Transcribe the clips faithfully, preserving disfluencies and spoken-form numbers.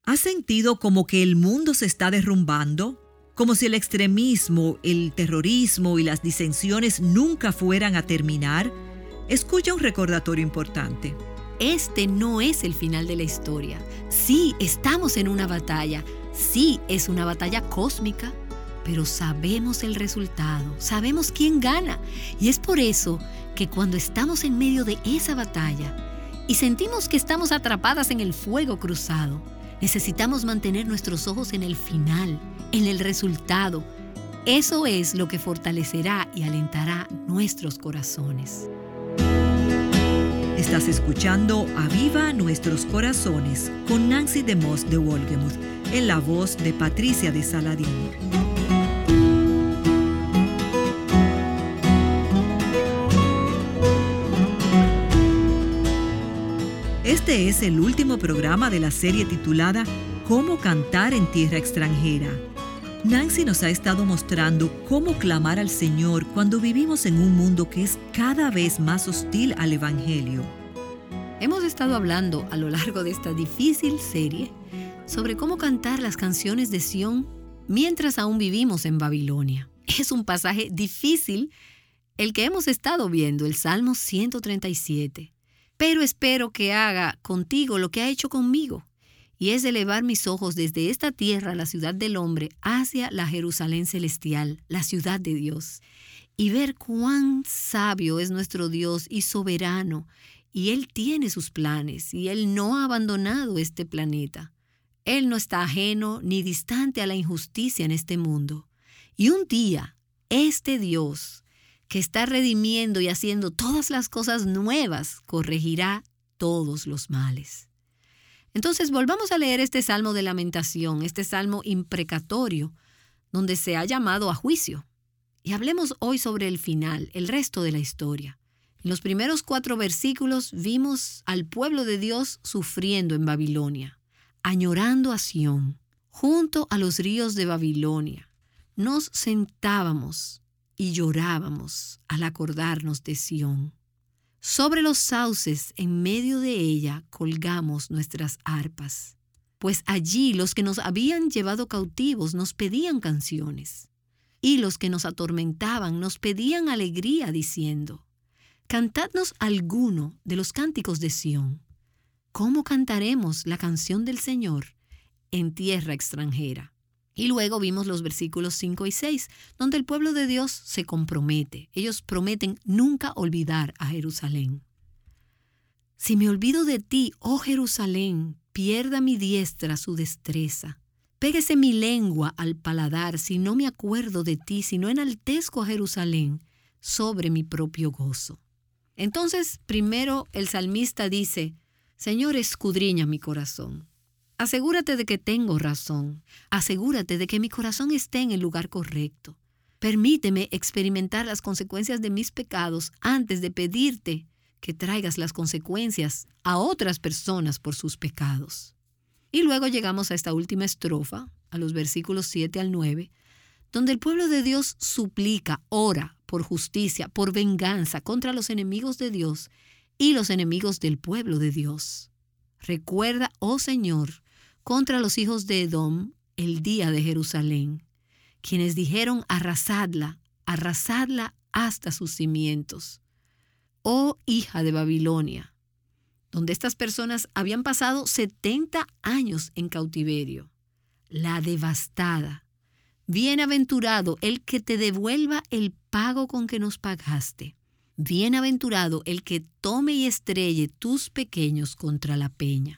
¿Has sentido como que el mundo se está derrumbando? Como si el extremismo, el terrorismo y las disensiones nunca fueran a terminar. Escucha un recordatorio importante. Este no es el final de la historia. Sí, estamos en una batalla. Sí, es una batalla cósmica. Pero sabemos el resultado. Sabemos quién gana. Y es por eso que cuando estamos en medio de esa batalla y sentimos que estamos atrapadas en el fuego cruzado, necesitamos mantener nuestros ojos en el final, en el resultado. Eso es lo que fortalecerá y alentará nuestros corazones. Estás escuchando Aviva Nuestros Corazones con Nancy DeMoss de Wolgemuth, en la voz de Patricia de Saladín. Este es el último programa de la serie titulada Cómo cantar en tierra extranjera. Nancy nos ha estado mostrando cómo clamar al Señor cuando vivimos en un mundo que es cada vez más hostil al Evangelio. Hemos estado hablando a lo largo de esta difícil serie sobre cómo cantar las canciones de Sión mientras aún vivimos en Babilonia. Es un pasaje difícil el que hemos estado viendo, el Salmo ciento treinta y siete. Pero espero que haga contigo lo que ha hecho conmigo, y es elevar mis ojos desde esta tierra, la ciudad del hombre, hacia la Jerusalén celestial, la ciudad de Dios, y ver cuán sabio es nuestro Dios y soberano, y Él tiene sus planes, y Él no ha abandonado este planeta. Él no está ajeno ni distante a la injusticia en este mundo. Y un día, este Dios, que está redimiendo y haciendo todas las cosas nuevas, corregirá todos los males. Entonces volvamos a leer este Salmo de Lamentación, este Salmo imprecatorio, donde se ha llamado a juicio. Y hablemos hoy sobre el final, el resto de la historia. En los primeros cuatro versículos vimos al pueblo de Dios sufriendo en Babilonia, añorando a Sión, junto a los ríos de Babilonia. Nos sentábamos y llorábamos al acordarnos de Sión. Sobre los sauces, en medio de ella, colgamos nuestras arpas, pues allí los que nos habían llevado cautivos nos pedían canciones, y los que nos atormentaban nos pedían alegría, diciendo: cantadnos alguno de los cánticos de Sión. ¿Cómo cantaremos la canción del Señor en tierra extranjera? Y luego vimos los versículos cinco y seis, donde el pueblo de Dios se compromete. Ellos prometen nunca olvidar a Jerusalén. Si me olvido de ti, oh Jerusalén, pierda mi diestra su destreza. Péguese mi lengua al paladar si no me acuerdo de ti, si no enaltezco a Jerusalén sobre mi propio gozo. Entonces, primero el salmista dice: Señor, escudriña mi corazón. Asegúrate de que tengo razón. Asegúrate de que mi corazón esté en el lugar correcto. Permíteme experimentar las consecuencias de mis pecados antes de pedirte que traigas las consecuencias a otras personas por sus pecados. Y luego llegamos a esta última estrofa, a los versículos siete al nueve, donde el pueblo de Dios suplica, ora por justicia, por venganza contra los enemigos de Dios y los enemigos del pueblo de Dios. Recuerda, oh Señor, contra los hijos de Edom el día de Jerusalén, quienes dijeron: arrasadla, arrasadla hasta sus cimientos. Oh hija de Babilonia, donde estas personas habían pasado setenta años en cautiverio. La devastada. Bienaventurado el que te devuelva el pago con que nos pagaste. Bienaventurado el que tome y estrelle tus pequeños contra la peña.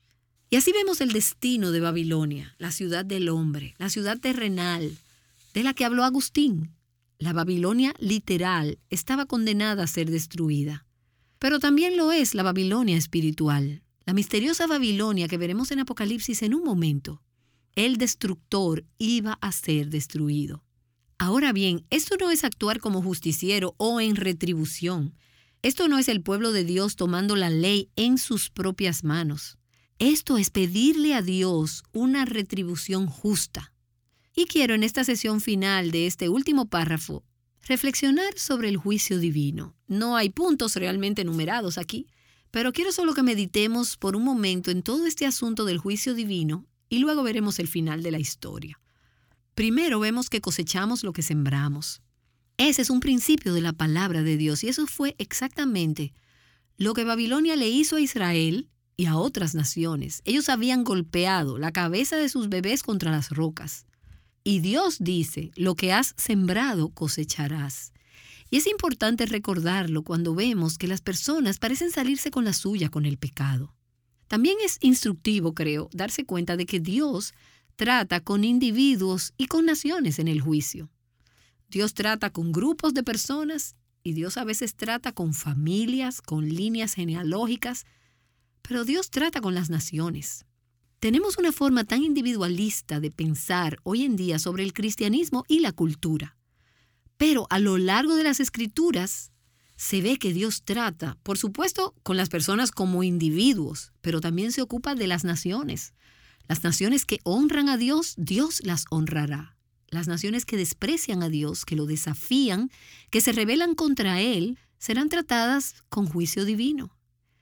Y así vemos el destino de Babilonia, la ciudad del hombre, la ciudad terrenal, de la que habló Agustín. La Babilonia literal estaba condenada a ser destruida. Pero también lo es la Babilonia espiritual, la misteriosa Babilonia que veremos en Apocalipsis en un momento. El destructor iba a ser destruido. Ahora bien, esto no es actuar como justiciero o en retribución. Esto no es el pueblo de Dios tomando la ley en sus propias manos. Esto es pedirle a Dios una retribución justa. Y quiero en esta sesión final de este último párrafo reflexionar sobre el juicio divino. No hay puntos realmente numerados aquí, pero quiero solo que meditemos por un momento en todo este asunto del juicio divino y luego veremos el final de la historia. Primero vemos que cosechamos lo que sembramos. Ese es un principio de la palabra de Dios y eso fue exactamente lo que Babilonia le hizo a Israel y a otras naciones. Ellos habían golpeado la cabeza de sus bebés contra las rocas. Y Dios dice, lo que has sembrado cosecharás. Y es importante recordarlo cuando vemos que las personas parecen salirse con la suya con el pecado. También es instructivo, creo, darse cuenta de que Dios trata con individuos y con naciones en el juicio. Dios trata con grupos de personas y Dios a veces trata con familias, con líneas genealógicas, pero Dios trata con las naciones. Tenemos una forma tan individualista de pensar hoy en día sobre el cristianismo y la cultura. Pero a lo largo de las Escrituras se ve que Dios trata, por supuesto, con las personas como individuos, pero también se ocupa de las naciones. Las naciones que honran a Dios, Dios las honrará. Las naciones que desprecian a Dios, que lo desafían, que se rebelan contra Él, serán tratadas con juicio divino.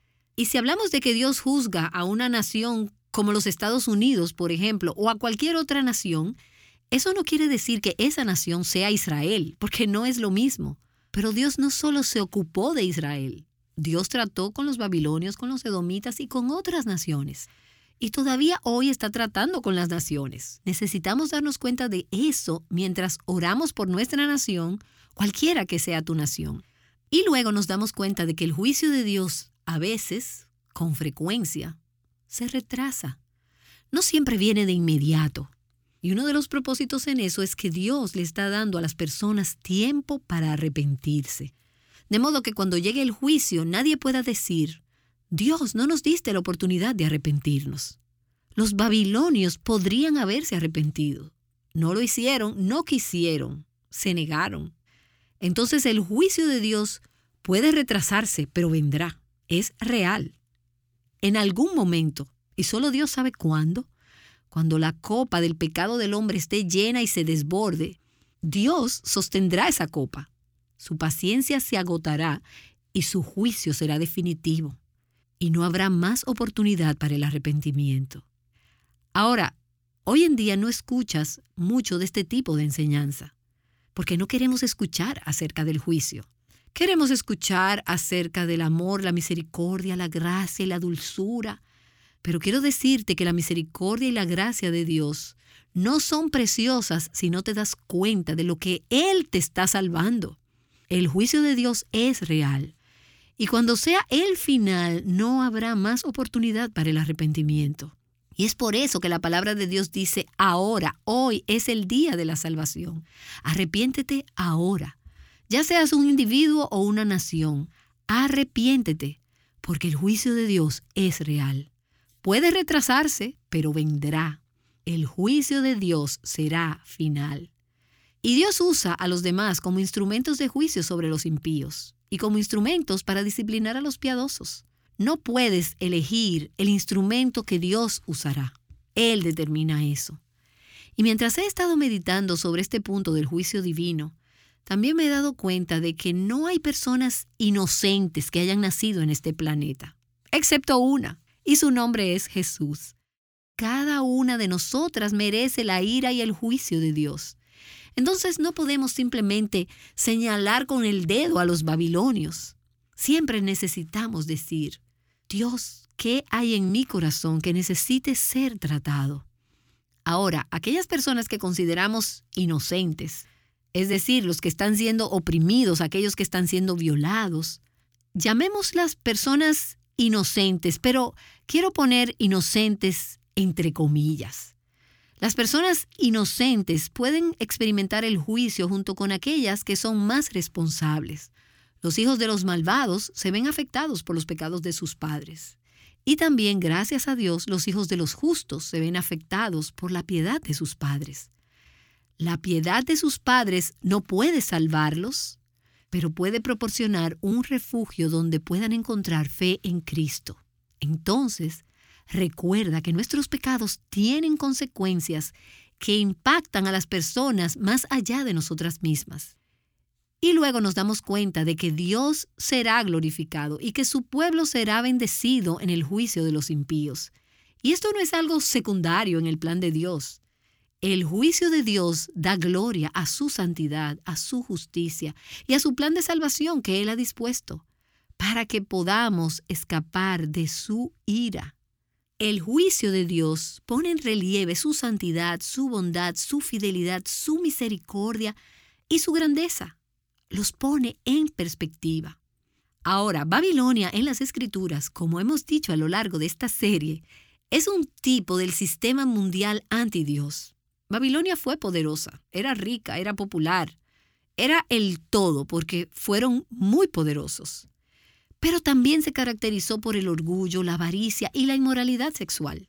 Y si hablamos de que Dios juzga a una nación como los Estados Unidos, por ejemplo, o a cualquier otra nación, eso no quiere decir que esa nación sea Israel, porque no es lo mismo. Pero Dios no solo se ocupó de Israel. Dios trató con los babilonios, con los edomitas y con otras naciones. Y todavía hoy está tratando con las naciones. Necesitamos darnos cuenta de eso mientras oramos por nuestra nación, cualquiera que sea tu nación. Y luego nos damos cuenta de que el juicio de Dios, a veces, con frecuencia, se retrasa. No siempre viene de inmediato. Y uno de los propósitos en eso es que Dios le está dando a las personas tiempo para arrepentirse. De modo que cuando llegue el juicio, nadie pueda decir, Dios, no nos diste la oportunidad de arrepentirnos. Los babilonios podrían haberse arrepentido. No lo hicieron, no quisieron, se negaron. Entonces el juicio de Dios puede retrasarse, pero vendrá. Es real. En algún momento, y solo Dios sabe cuándo, cuando la copa del pecado del hombre esté llena y se desborde, Dios sostendrá esa copa. Su paciencia se agotará y su juicio será definitivo. Y no habrá más oportunidad para el arrepentimiento. Ahora, hoy en día no escuchas mucho de este tipo de enseñanza, porque no queremos escuchar acerca del juicio. Queremos escuchar acerca del amor, la misericordia, la gracia y la dulzura. Pero quiero decirte que la misericordia y la gracia de Dios no son preciosas si no te das cuenta de lo que Él te está salvando. El juicio de Dios es real. Y cuando sea el final, no habrá más oportunidad para el arrepentimiento. Y es por eso que la palabra de Dios dice, ahora, hoy es el día de la salvación. Arrepiéntete ahora. Ya seas un individuo o una nación, arrepiéntete, porque el juicio de Dios es real. Puede retrasarse, pero vendrá. El juicio de Dios será final. Y Dios usa a los demás como instrumentos de juicio sobre los impíos y como instrumentos para disciplinar a los piadosos. No puedes elegir el instrumento que Dios usará. Él determina eso. Y mientras he estado meditando sobre este punto del juicio divino, también me he dado cuenta de que no hay personas inocentes que hayan nacido en este planeta, excepto una. Y su nombre es Jesús. Cada una de nosotras merece la ira y el juicio de Dios. Entonces no podemos simplemente señalar con el dedo a los babilonios. Siempre necesitamos decir, Dios, ¿qué hay en mi corazón que necesite ser tratado? Ahora, aquellas personas que consideramos inocentes, es decir, los que están siendo oprimidos, aquellos que están siendo violados, llamémoslas personas inocentes, pero quiero poner inocentes entre comillas. Las personas inocentes pueden experimentar el juicio junto con aquellas que son más responsables. Los hijos de los malvados se ven afectados por los pecados de sus padres. Y también, gracias a Dios, los hijos de los justos se ven afectados por la piedad de sus padres. La piedad de sus padres no puede salvarlos, pero puede proporcionar un refugio donde puedan encontrar fe en Cristo. Entonces, recuerda que nuestros pecados tienen consecuencias que impactan a las personas más allá de nosotras mismas. Y luego nos damos cuenta de que Dios será glorificado y que su pueblo será bendecido en el juicio de los impíos. Y esto no es algo secundario en el plan de Dios. El juicio de Dios da gloria a su santidad, a su justicia y a su plan de salvación que Él ha dispuesto para que podamos escapar de su ira. El juicio de Dios pone en relieve su santidad, su bondad, su fidelidad, su misericordia y su grandeza. Los pone en perspectiva. Ahora, Babilonia en las Escrituras, como hemos dicho a lo largo de esta serie, es un tipo del sistema mundial anti-Dios. Babilonia fue poderosa, era rica, era popular, era el todo porque fueron muy poderosos. Pero también se caracterizó por el orgullo, la avaricia y la inmoralidad sexual.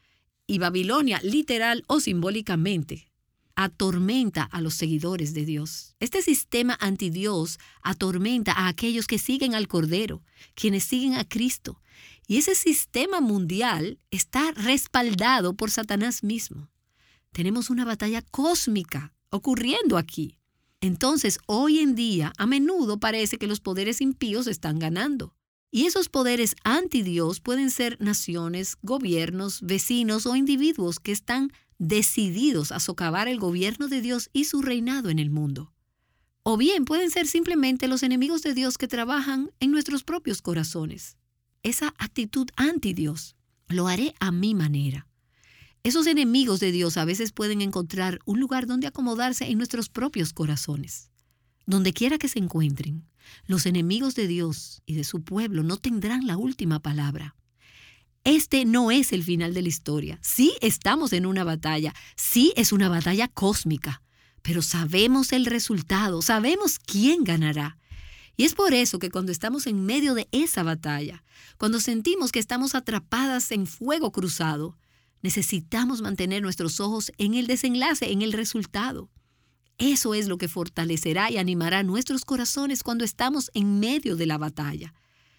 Y Babilonia, literal o simbólicamente, atormenta a los seguidores de Dios. Este sistema anti-Dios atormenta a aquellos que siguen al Cordero, quienes siguen a Cristo. Y ese sistema mundial está respaldado por Satanás mismo. Tenemos una batalla cósmica ocurriendo aquí. Entonces, hoy en día, a menudo parece que los poderes impíos están ganando. Y esos poderes anti-Dios pueden ser naciones, gobiernos, vecinos o individuos que están decididos a socavar el gobierno de Dios y su reinado en el mundo. O bien pueden ser simplemente los enemigos de Dios que trabajan en nuestros propios corazones. Esa actitud anti-Dios, lo haré a mi manera. Esos enemigos de Dios a veces pueden encontrar un lugar donde acomodarse en nuestros propios corazones. Donde quiera que se encuentren, los enemigos de Dios y de su pueblo no tendrán la última palabra. Este no es el final de la historia. Sí estamos en una batalla, sí es una batalla cósmica, pero sabemos el resultado, sabemos quién ganará. Y es por eso que cuando estamos en medio de esa batalla, cuando sentimos que estamos atrapadas en fuego cruzado, necesitamos mantener nuestros ojos en el desenlace, en el resultado. Eso es lo que fortalecerá y animará nuestros corazones cuando estamos en medio de la batalla.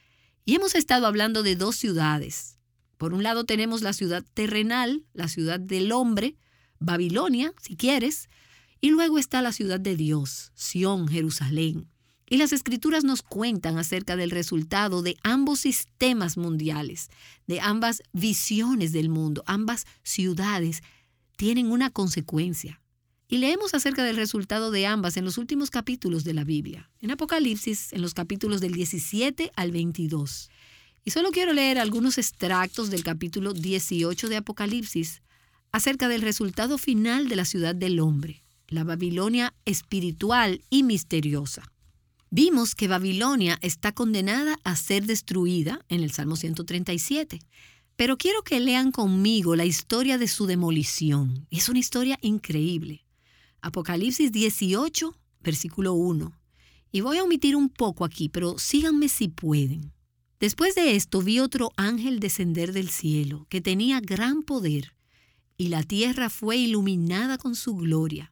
Y hemos estado hablando de dos ciudades. Por un lado tenemos la ciudad terrenal, la ciudad del hombre, Babilonia, si quieres, y luego está la ciudad de Dios, Sión, Jerusalén. Y las Escrituras nos cuentan acerca del resultado de ambos sistemas mundiales, de ambas visiones del mundo. Ambas ciudades tienen una consecuencia. Y leemos acerca del resultado de ambas en los últimos capítulos de la Biblia. En Apocalipsis, en los capítulos del diecisiete al veintidós. Y solo quiero leer algunos extractos del capítulo dieciocho de Apocalipsis acerca del resultado final de la ciudad del hombre, la Babilonia espiritual y misteriosa. Vimos que Babilonia está condenada a ser destruida en el Salmo ciento treinta y siete. Pero quiero que lean conmigo la historia de su demolición. Es una historia increíble. Apocalipsis dieciocho, versículo uno. Y voy a omitir un poco aquí, pero síganme si pueden. Después de esto vi otro ángel descender del cielo, que tenía gran poder, y la tierra fue iluminada con su gloria.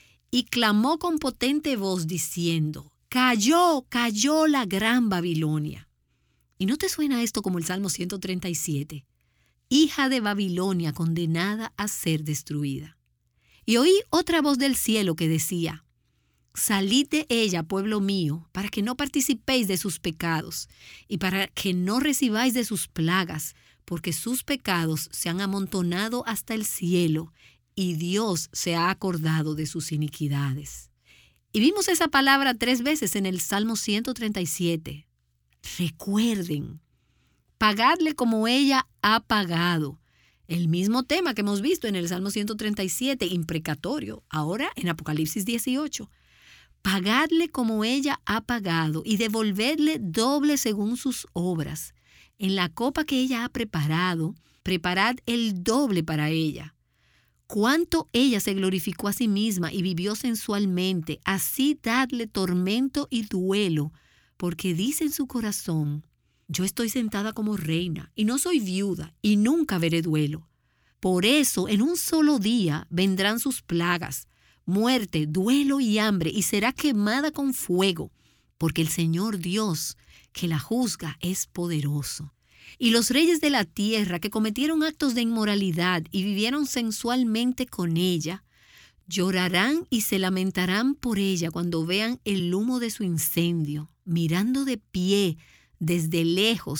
Y clamó con potente voz diciendo: Cayó, cayó la gran Babilonia. ¿Y no te suena esto como el Salmo ciento treinta y siete? Hija de Babilonia condenada a ser destruida. Y oí otra voz del cielo que decía: Salid de ella, pueblo mío, para que no participéis de sus pecados, y para que no recibáis de sus plagas, porque sus pecados se han amontonado hasta el cielo, y Dios se ha acordado de sus iniquidades. Y vimos esa palabra tres veces en el Salmo ciento treinta y siete. Recuerden, pagadle como ella ha pagado. El mismo tema que hemos visto en el Salmo ciento treinta y siete, imprecatorio, ahora en Apocalipsis dieciocho. Pagadle como ella ha pagado y devolvedle doble según sus obras. En la copa que ella ha preparado, preparad el doble para ella. Cuánto ella se glorificó a sí misma y vivió sensualmente, así dadle tormento y duelo, porque dice en su corazón: yo estoy sentada como reina y no soy viuda y nunca veré duelo. Por eso en un solo día vendrán sus plagas, muerte, duelo y hambre, y será quemada con fuego, porque el Señor Dios que la juzga es poderoso. Y los reyes de la tierra que cometieron actos de inmoralidad y vivieron sensualmente con ella, llorarán y se lamentarán por ella cuando vean el humo de su incendio, mirando de pie desde lejos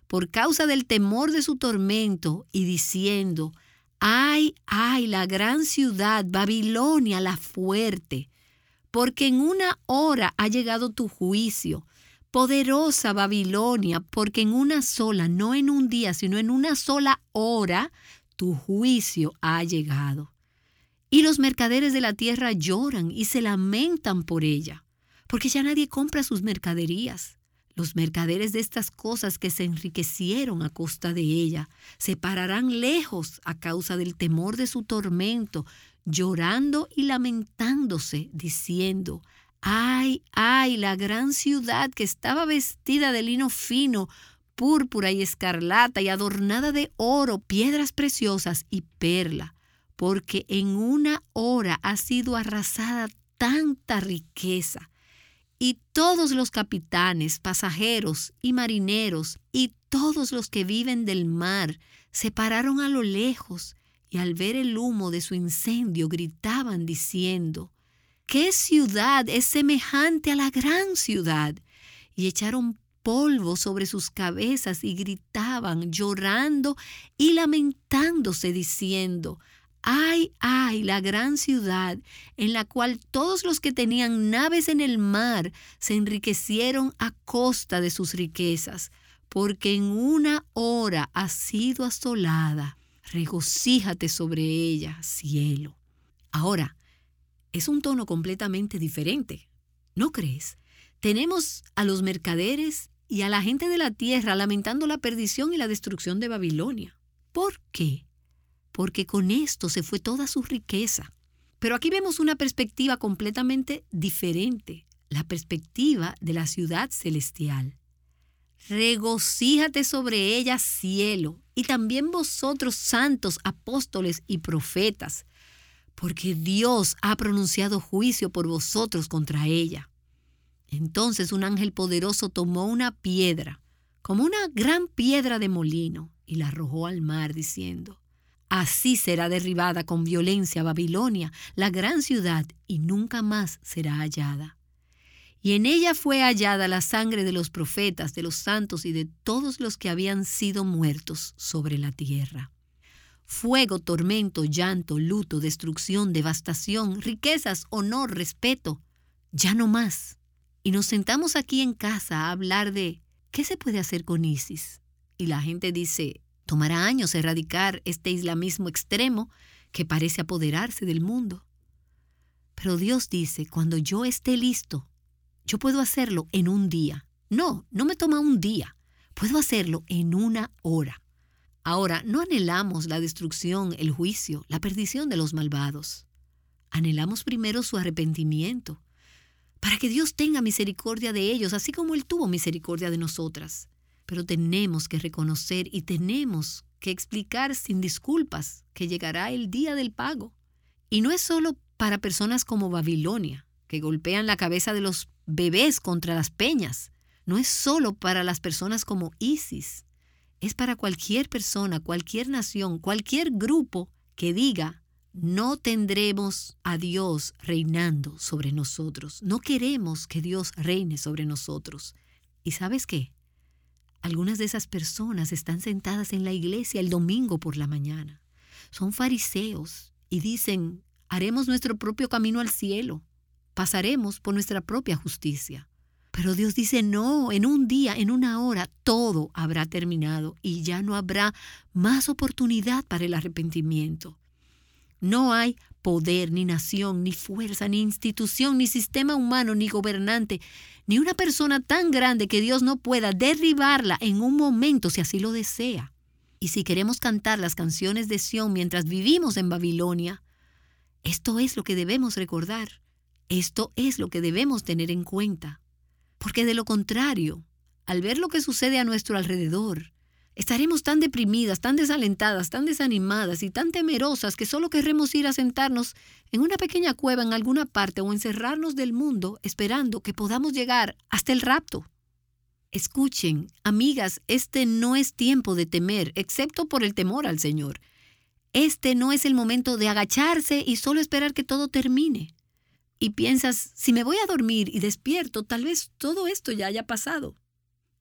por causa del temor de su tormento, y diciendo: ¡ay, ay, la gran ciudad, Babilonia la fuerte! Porque en una hora ha llegado tu juicio. Poderosa Babilonia, porque en una sola, no en un día, sino en una sola hora, tu juicio ha llegado. Y los mercaderes de la tierra lloran y se lamentan por ella, porque ya nadie compra sus mercaderías. Los mercaderes de estas cosas que se enriquecieron a costa de ella se pararán lejos a causa del temor de su tormento, llorando y lamentándose, diciendo: ¡ay, ay, la gran ciudad que estaba vestida de lino fino, púrpura y escarlata y adornada de oro, piedras preciosas y perla! Porque en una hora ha sido arrasada tanta riqueza. Y todos los capitanes, pasajeros y marineros y todos los que viven del mar se pararon a lo lejos y al ver el humo de su incendio gritaban diciendo: ¿qué ciudad es semejante a la gran ciudad? Y echaron polvo sobre sus cabezas y gritaban, llorando y lamentándose, diciendo: ¡ay, ay, la gran ciudad, en la cual todos los que tenían naves en el mar se enriquecieron a costa de sus riquezas, porque en una hora ha sido asolada! Regocíjate sobre ella, cielo. Ahora, es un tono completamente diferente, ¿no crees? Tenemos a los mercaderes y a la gente de la tierra lamentando la perdición y la destrucción de Babilonia. ¿Por qué? Porque con esto se fue toda su riqueza. Pero aquí vemos una perspectiva completamente diferente, la perspectiva de la ciudad celestial. Regocíjate sobre ella, cielo, y también vosotros, santos, apóstoles y profetas, porque Dios ha pronunciado juicio por vosotros contra ella. Entonces un ángel poderoso tomó una piedra, como una gran piedra de molino, y la arrojó al mar, diciendo: así será derribada con violencia Babilonia, la gran ciudad, y nunca más será hallada. Y en ella fue hallada la sangre de los profetas, de los santos y de todos los que habían sido muertos sobre la tierra. Fuego, tormento, llanto, luto, destrucción, devastación, riquezas, honor, respeto, ya no más. Y nos sentamos aquí en casa a hablar de ¿qué se puede hacer con ISIS? Y la gente dice: tomará años erradicar este islamismo extremo que parece apoderarse del mundo. Pero Dios dice: cuando yo esté listo, yo puedo hacerlo en un día. No, no me toma un día. Puedo hacerlo en una hora. Ahora, no anhelamos la destrucción, el juicio, la perdición de los malvados. Anhelamos primero su arrepentimiento, para que Dios tenga misericordia de ellos, así como Él tuvo misericordia de nosotras. Pero tenemos que reconocer y tenemos que explicar sin disculpas que llegará el día del pago. Y no es solo para personas como Babilonia, que golpean la cabeza de los bebés contra las peñas. No es solo para las personas como ISIS. Es para cualquier persona, cualquier nación, cualquier grupo que diga: no tendremos a Dios reinando sobre nosotros. No queremos que Dios reine sobre nosotros. ¿Y sabes qué? Algunas de esas personas están sentadas en la iglesia el domingo por la mañana. Son fariseos y dicen: haremos nuestro propio camino al cielo. Pasaremos por nuestra propia justicia. Pero Dios dice: no, en un día, en una hora, todo habrá terminado y ya no habrá más oportunidad para el arrepentimiento. No hay poder, ni nación, ni fuerza, ni institución, ni sistema humano, ni gobernante, ni una persona tan grande que Dios no pueda derribarla en un momento si así lo desea. Y si queremos cantar las canciones de Sión mientras vivimos en Babilonia, esto es lo que debemos recordar. Esto es lo que debemos tener en cuenta. Porque de lo contrario, al ver lo que sucede a nuestro alrededor, estaremos tan deprimidas, tan desalentadas, tan desanimadas y tan temerosas que solo querremos ir a sentarnos en una pequeña cueva en alguna parte o encerrarnos del mundo esperando que podamos llegar hasta el rapto. Escuchen, amigas, este no es tiempo de temer, excepto por el temor al Señor. Este no es el momento de agacharse y solo esperar que todo termine. Y piensas: si me voy a dormir y despierto, tal vez todo esto ya haya pasado.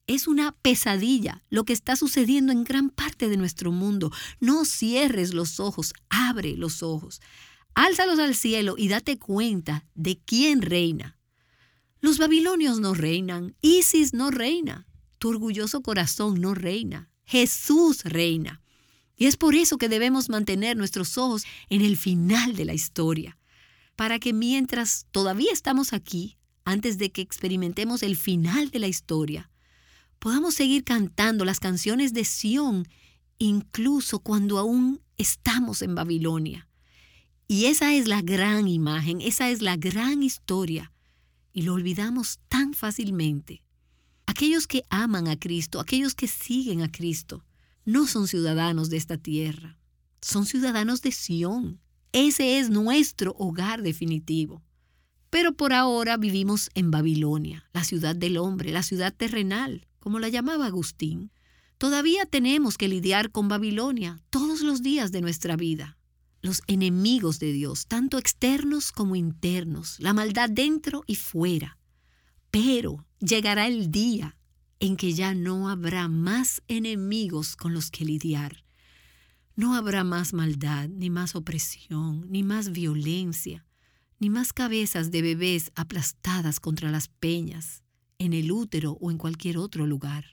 Es una pesadilla lo que está sucediendo en gran parte de nuestro mundo. No cierres los ojos, abre los ojos. Álzalos al cielo y date cuenta de quién reina. Los babilonios no reinan, Isis no reina, tu orgulloso corazón no reina, Jesús reina. Y es por eso que debemos mantener nuestros ojos en el final de la historia, para que mientras todavía estamos aquí, antes de que experimentemos el final de la historia, podamos seguir cantando las canciones de Sión, incluso cuando aún estamos en Babilonia. Y esa es la gran imagen, esa es la gran historia. Y lo olvidamos tan fácilmente. Aquellos que aman a Cristo, aquellos que siguen a Cristo, no son ciudadanos de esta tierra. Son ciudadanos de Sión. Ese es nuestro hogar definitivo. Pero por ahora vivimos en Babilonia, la ciudad del hombre, la ciudad terrenal, como la llamaba Agustín. Todavía tenemos que lidiar con Babilonia todos los días de nuestra vida. Los enemigos de Dios, tanto externos como internos, la maldad dentro y fuera. Pero llegará el día en que ya no habrá más enemigos con los que lidiar. No habrá más maldad, ni más opresión, ni más violencia, ni más cabezas de bebés aplastadas contra las peñas, en el útero o en cualquier otro lugar.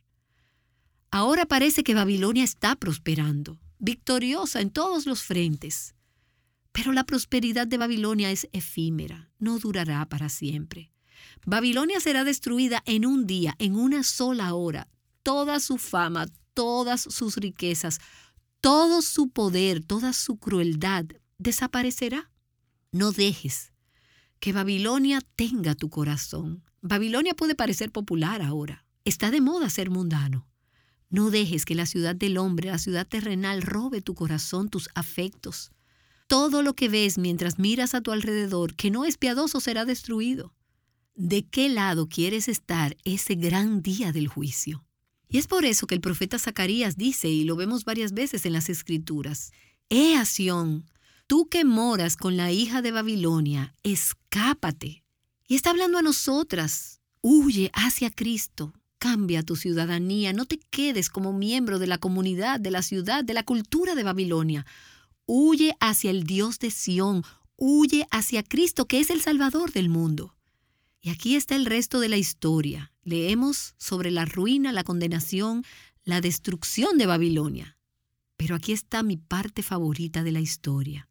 Ahora parece que Babilonia está prosperando, victoriosa en todos los frentes. Pero la prosperidad de Babilonia es efímera, no durará para siempre. Babilonia será destruida en un día, en una sola hora. Toda su fama, todas sus riquezas, todo su poder, toda su crueldad desaparecerá. No dejes que Babilonia tenga tu corazón. Babilonia puede parecer popular ahora. Está de moda ser mundano. No dejes que la ciudad del hombre, la ciudad terrenal, robe tu corazón, tus afectos. Todo lo que ves mientras miras a tu alrededor, que no es piadoso, será destruido. ¿De qué lado quieres estar ese gran día del juicio? Y es por eso que el profeta Zacarías dice, y lo vemos varias veces en las Escrituras, «Ea Sión, tú que moras con la hija de Babilonia, escápate». Y está hablando a nosotras, huye hacia Cristo. Cambia tu ciudadanía, no te quedes como miembro de la comunidad, de la ciudad, de la cultura de Babilonia. Huye hacia el Dios de Sión, huye hacia Cristo, que es el Salvador del mundo. Y aquí está el resto de la historia. Leemos sobre la ruina, la condenación, la destrucción de Babilonia. Pero aquí está mi parte favorita de la historia.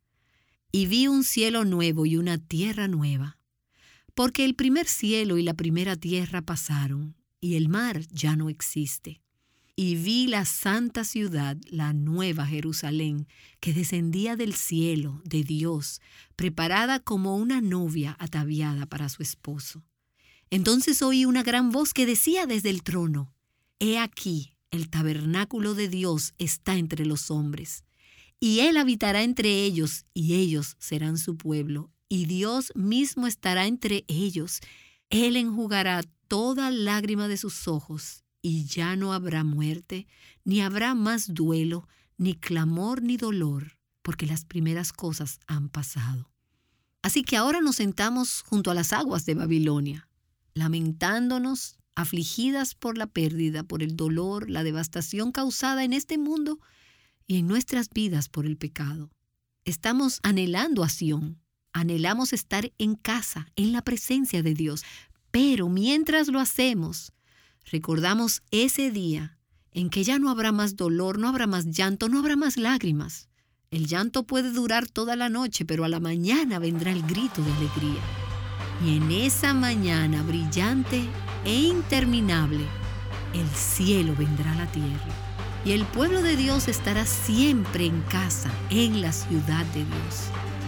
Y vi un cielo nuevo y una tierra nueva, porque el primer cielo y la primera tierra pasaron, y el mar ya no existe. Y vi la santa ciudad, la nueva Jerusalén, que descendía del cielo de Dios, preparada como una novia ataviada para su esposo. Entonces oí una gran voz que decía desde el trono, «He aquí, el tabernáculo de Dios está entre los hombres, y Él habitará entre ellos, y ellos serán su pueblo, y Dios mismo estará entre ellos. Él enjugará toda lágrima de sus ojos, y ya no habrá muerte, ni habrá más duelo, ni clamor, ni dolor, porque las primeras cosas han pasado». Así que ahora nos sentamos junto a las aguas de Babilonia, lamentándonos, afligidas por la pérdida, por el dolor, la devastación causada en este mundo y en nuestras vidas por el pecado. Estamos anhelando a Sión, anhelamos estar en casa, en la presencia de Dios, pero mientras lo hacemos, recordamos ese día en que ya no habrá más dolor, no habrá más llanto, no habrá más lágrimas. El llanto puede durar toda la noche, pero a la mañana vendrá el grito de alegría. Y en esa mañana brillante e interminable, el cielo vendrá a la tierra. Y el pueblo de Dios estará siempre en casa, en la ciudad de Dios.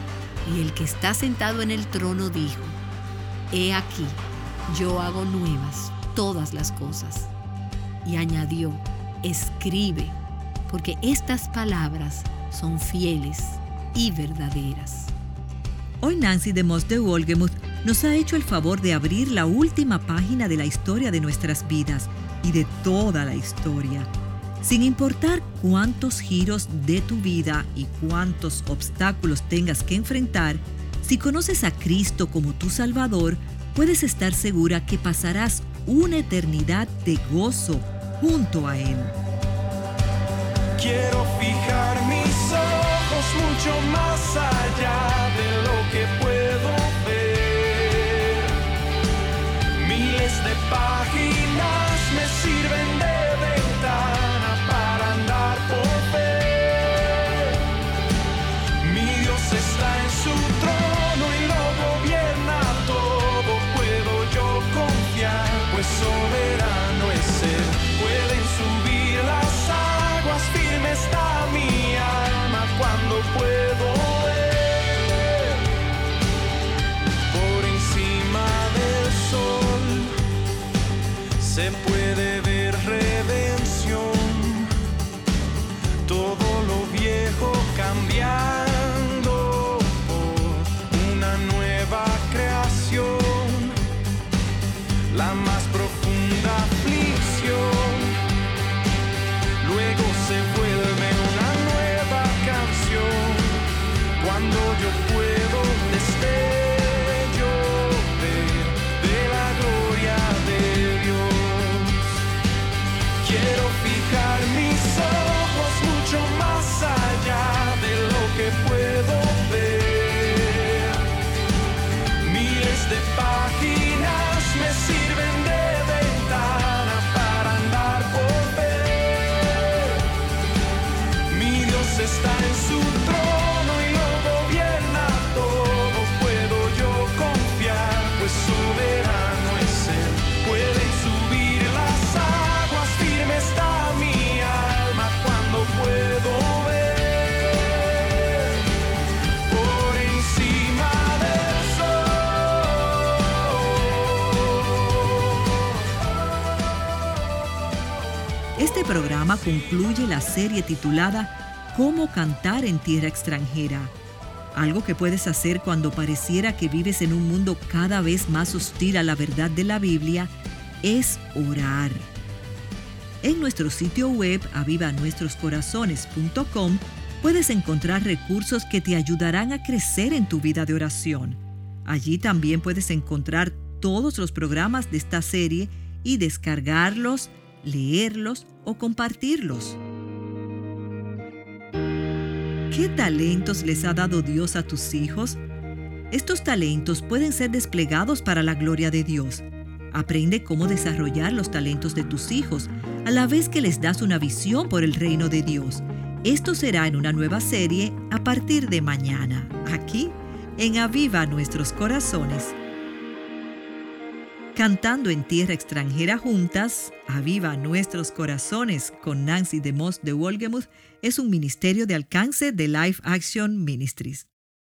Y el que está sentado en el trono dijo, «He aquí, yo hago nuevas todas las cosas». Y añadió, «Escribe, porque estas palabras son fieles y verdaderas». Hoy Nancy DeMoss de Wolgemuth nos ha hecho el favor de abrir la última página de la historia de nuestras vidas y de toda la historia. Sin importar cuántos giros de tu vida y cuántos obstáculos tengas que enfrentar, si conoces a Cristo como tu Salvador, puedes estar segura que pasarás una eternidad de gozo junto a Él. Quiero fijar mis ojos mucho más allá de lo que puedo ver. Miles de páginas me sirven de ventana para andar por fe. Mi Dios está en su trono y lo gobierna todo. Puedo yo confiar, pues soberano es Él. Pueden subir las aguas, firme está mi alma cuando puedo ver. Por encima del sol se puede ver redención, todo lo viejo cambiando por una nueva creación, la más profunda aflicción, luego se vuelve una nueva canción, cuando yo puedo destello ver de la gloria de Dios. Quiero fijar mis ojos mucho más allá de lo que puedo ver. Miles de páginas me sirven de ventana para andar por ver. Mi Dios está en su trono y lo gobierna todo. Puedo yo confiar, pues soberano es Él. Pueden subir las aguas, firme está mi alma cuando puedo ver. Por encima del sol. Este programa concluye la serie titulada Cómo cantar en tierra extranjera. Algo que puedes hacer cuando pareciera que vives en un mundo cada vez más hostil a la verdad de la Biblia es orar. En nuestro sitio web aviva nuestros corazones punto com puedes encontrar recursos que te ayudarán a crecer en tu vida de oración. Allí también puedes encontrar todos los programas de esta serie y descargarlos, leerlos o compartirlos. ¿Qué talentos les ha dado Dios a tus hijos? Estos talentos pueden ser desplegados para la gloria de Dios. Aprende cómo desarrollar los talentos de tus hijos a la vez que les das una visión por el reino de Dios. Esto será en una nueva serie a partir de mañana, aquí en Aviva Nuestros Corazones. Cantando en tierra extranjera juntas, Aviva Nuestros Corazones con Nancy DeMoss de Wolgemuth es un ministerio de alcance de Life Action Ministries.